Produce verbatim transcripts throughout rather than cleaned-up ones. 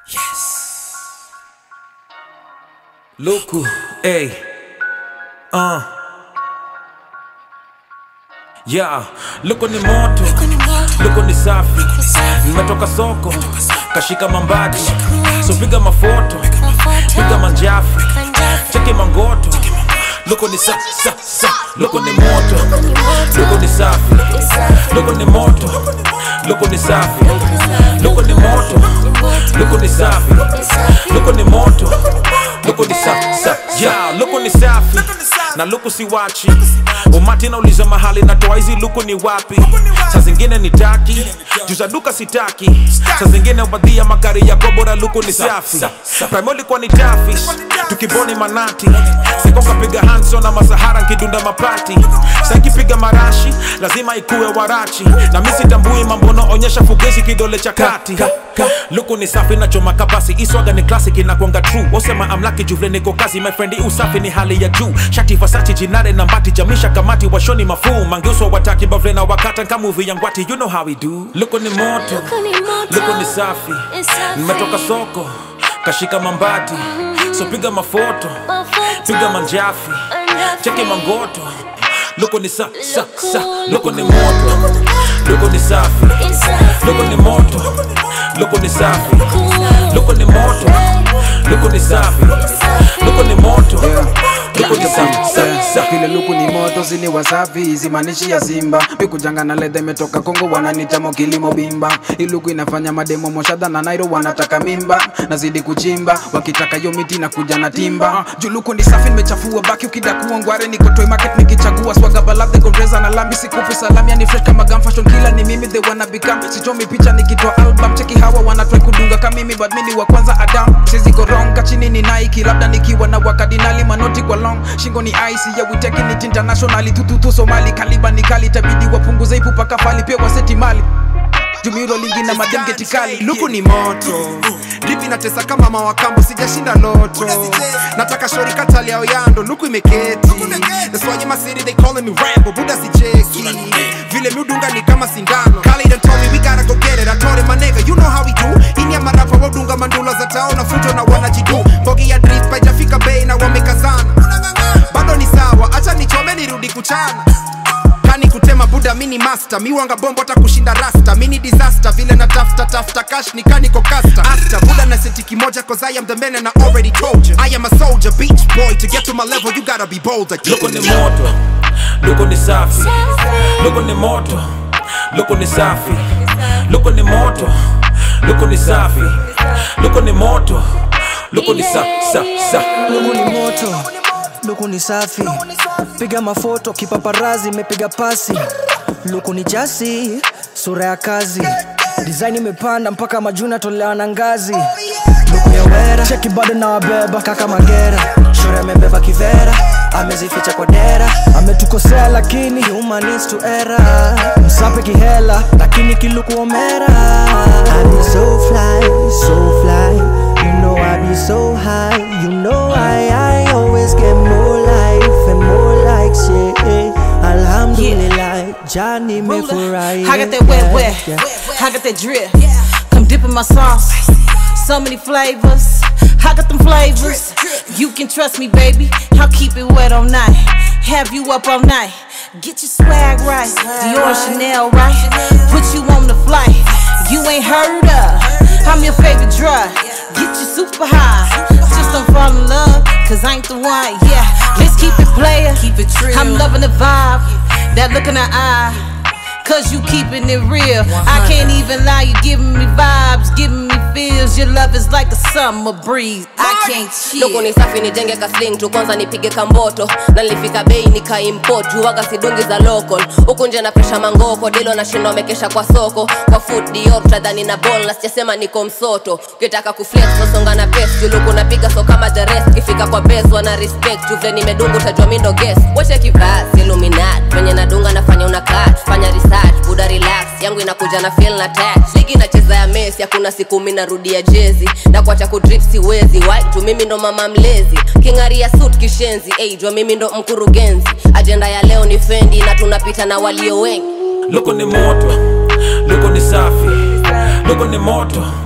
Yes. Luku, hey. Uh. Yeah, luku ni moto, luku ni safi. Nimetoka soko, kashika mambati. So piga mafoto, piga manjafi. Cheki mangoto. Luku ni sa, sa, sa. Luku ni moto, luku ni safi. Luku ni moto, luku ni safi. Luku ni moto, luku ni safi. Luku ni moto, luku ni sa, sa. Yeah, luku ni safi. Na luku si wachi. Umati na uliza mahali na toa hizi luku ni wapi. Saa zingine ni taki, juza duka sitaki. Saa zingine ubadhia magari ya kobora luku ni safi. Primoli kwa ni tafish, tukiboni manati. Sikonga piga Hanson na Masahara nkidunda mapati. Saki piga marashi, lazima ikuwe warachi. Na misi tambui mambono onyesha fugezi kidole cha kati. Luku ni safi na choma kabasi. Iswaga ni classic na kuanga true. Osema I'm lucky juvle niko kazi. My friend usafi ni hali ya juu. Shati Versace jinare na mbati. Jamisha kamati washoni mafuu. Mangeuswa wataki bavle na wakata nka movie yang wati. You know how we do. Luku ni moto, luku ni safi. Nimetoka soko, kashika mambati. So piga mafoto, piga manjafi. Cheki mangoto. Luku ni sa, sa, sa. Luku ni moto, luku ni safi. Luku ni moto, luku ni safi. Luku ni moto, luku ni safi. Luku ni moto, luku ni safi, safi. Kile luku ni moto zini wasafi. Zimanishi ya Simba Miku janga na lede metoka Kongo. Wananita mokilimo bimba. Iluku inafanya mademo moshada na Nairo wanataka mimba. Nazidi kuchimba wakitaka yomiti na kuja na timba. Juluku ni safi nimechafua baki ukidakuwa ngware. Niko toy market nikichagua swaga balade gondreza na lambi. Sikufi salami ya ni fresh kama gum fashion killer ni mimi they wanna become. Sichomi picha nikitoa album. Cheki hawa wanatry kudunga kama mimi but mimi wa kwanza Adam. Sizi koronga chini ni Nike labda nikiwa na wakadinali manoti kwa long. Shingo ni ice yeah we taking it internationally. Tututu Somali kaliba ni kali. Tabidi wapunguze ipu paka fali. Pia waseti mali Jumiro lingi na madem getikali. Luku ni moto, dripi na tesa kama mawakambo. Sijashinda loto, nataka shori katali ya oyando. Luku imeketi, that's why you my city they calling me Rambo. Buda si cheki, vile miudunga ni kama sindano. Kali done told me we gotta go get it. I told him my nigga you know how we do. Ini ya marapa wadunga mandula za tao na fujo na wanajidu. Bogi ya drip paijafika bay na wamekazana. Bado ni sawa, acha nichome nirudi kuchana. Kani kutema buda mini master. Miwanga bombo ta kushinda rasta. Mini disaster vile na tafta tafta cash ni kani kokasta. After buda na seti kimoja cause I am the man and I already told you I am a soldier, beach boy. To get to my level you gotta be bolder. Luku ni moto, luku ni safi. Luku ni moto, luku ni safi. Luku ni moto, luku ni safi. Luku ni moto, luku ni sa, sa, sa. Luku ni moto, luku ni safi. Piga mafoto kipaparazi mepiga pasi. Luku ni jasi, sura ya kazi. Design imepanda mpaka majuna tolewa na ngazi. Luku ya wera, cheki bado na wabeba kaka Magera. Shura amebeba kivera, amezificha kwa dera. Ametukosea lakini human needs to error. Msape kihela, lakini kiluku omera. I be so fly, so fly. You know I be so high. You know I, I always get more life and more likes, yeah. Alhamdulillah, Johnny me for I. I got that wet, wet. I got that drip. Come dip in my sauce. So many flavors. I got them flavors. You can trust me, baby. I'll keep it wet all night. Have you up all night. Get your swag right. Dior Chanel right. Put you on the flight. You ain't heard of. I'm your favorite drug. Get you super high. Just don't fall in love, cause I ain't the one, yeah. Let's keep it player. Keep it true. I'm loving the vibe. That look in the eye. Cause you keeping it real. I can't even lie, you giving me vibes, giving me feels. Your love is like a summer breeze. I can't chill. Luku ni safi nijenge ka sling tu kwanza nipige kamboto. Na nilifika bei nika import. Juwaga sidungi za local. Huku nje na presha mangoko. Dilo na shindo mekesha kwa soko. Kwa food dioptra dhani na ball. Na sijasema niko msoto. Ukitaka kuflex nosonga na best. Luku napiga so kama the rest. Kifika kwa base wana respect. Juvle nimedungu tajua mindo guess. Wache kivasi Illuminati. Venye nadunga nafanya unakat. Fanya research, buda relax. Yangu inakuja na feel na touch. Ligi nacheza ya Messi. Hakuna siku mimi narudia jezi. Na kuacha kudrip siwezi. Why? Tu mimi ndo mama mlezi. Kingaria suit kishenzi. Ey, jua mimi ndo mkurugenzi. Agenda ya leo ni Fendi. Na tunapita na walio wengi. Luku ni moto, luku ni safi. Luku ni moto,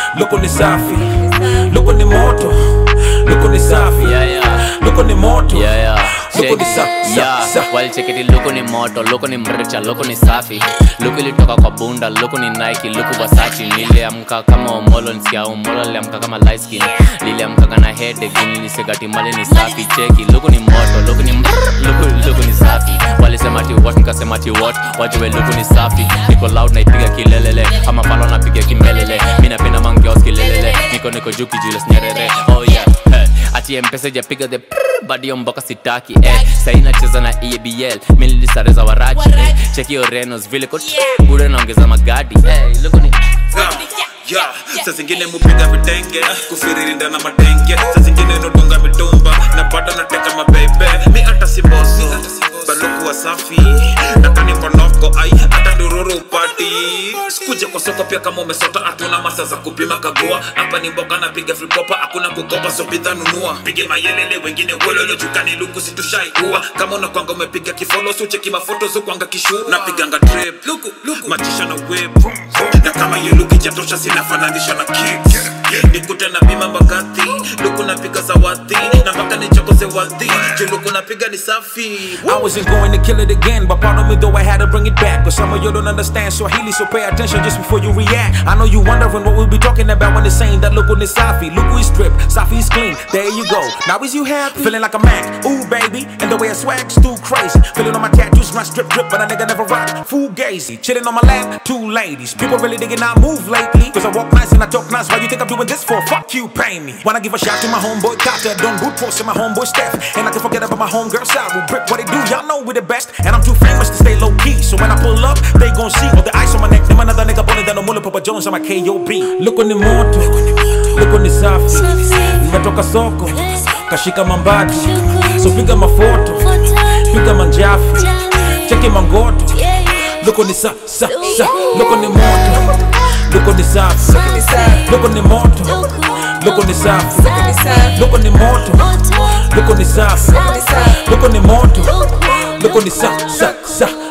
luku ni safi, luku ni moto, luku ni safi, yeah, yeah. luku ni moto, yeah, yeah. luku ni sa, sa, yeah. sa. Well, check it, luku ni moto, luku ni mricha, luku ni safi. Luku ilitoka kwa bunda, luku ni Nike, luku Versace. Niliamka kama Omolo, nisikia Omolo niliamka kama light skin. Niliamka kana headache, nilisegati mali ni safi. Cheki, luku ni moto, luku ni mrr, luku, luku ni safi. Walisema ati what, nikasema ati what, wajue luku ni safi. Niko loud na ipiga kilelele, ama palo na piga kimbelele. Mina pina mangeos kilelele, niko niko juki Julius Nyerere. Oh yeah, hey. Ati M-Pesa japiga the prrr, badi yo mboka sitaki eh. Sahi nacheza na E B L, mili lisareza waraji eh. Cheki yo Renos, vile kot bude naongeza magadi eh. Luku ni yeah, sa zingine mupiga vitenge kufiririnda na matenge, sa zingine notunga mitumba na bado nateka mabebe. Mi ata si bosi baluku wa safi nakani mponoko ai ata ndururu upati. Sikuje kwa soko pia kama umesota, atuna masa za kupima kagua. Hapa ni mboka na piga free popa, hakuna kukopa so bidha nunua. Pige mayelele wengine wololo jukani luku situshai uwa. Kama unakwanga umepiga kifolo so cheki mafoto zo kwanga kishu. Napiganga trip luku luku matisha na whip, na kama yu luki jatosha sinafananisha na kicks. Nikute na bima mbagathi luku napiga zawadi na mpaka ni choko ze wadhi juu luku napiga ni safi. I wasn't going to kill it again, but pardon me though I had to bring it back. But some of you don't understand Swahili, so pay attention just before you react. I know you wondering what we'll be talking about when they're saying that luku ni safi. Luku is stripped, safi is clean, there you go. Now is you happy? Feeling like a Mac, ooh baby. And the way I swag's too crazy. Feeling on my tattoos, my strip drip, but a nigga never rock fugazi. Chilling on my lap, two ladies. People really digging I move lately, cause I walk nice and I talk nice. Why you think I'm doing this for? Fuck you, pay me. Wanna give a shout to my homeboy Kata, Don Boot Force and my homeboy Steph. And I can forget about my homegirl Saru, Brick, what they do, y'all know we the best. And I'm too famous to stay low key, so when I pull up, they gon' see all the ice on my neck. Them another nigga bullet than a mullet, Papa Jones on my K O B. Look on the moto, look on the safi. Nimetoka soko, kashika mambati. So piga mafoto, piga manjafi. Cheki mangoto, look on the sa, sa, sa. Look on the moto, look on the safi. Look on the moto, look on the safi. Look on the moto, look on the safi. Look on the moto, look on the sa, sa, sa.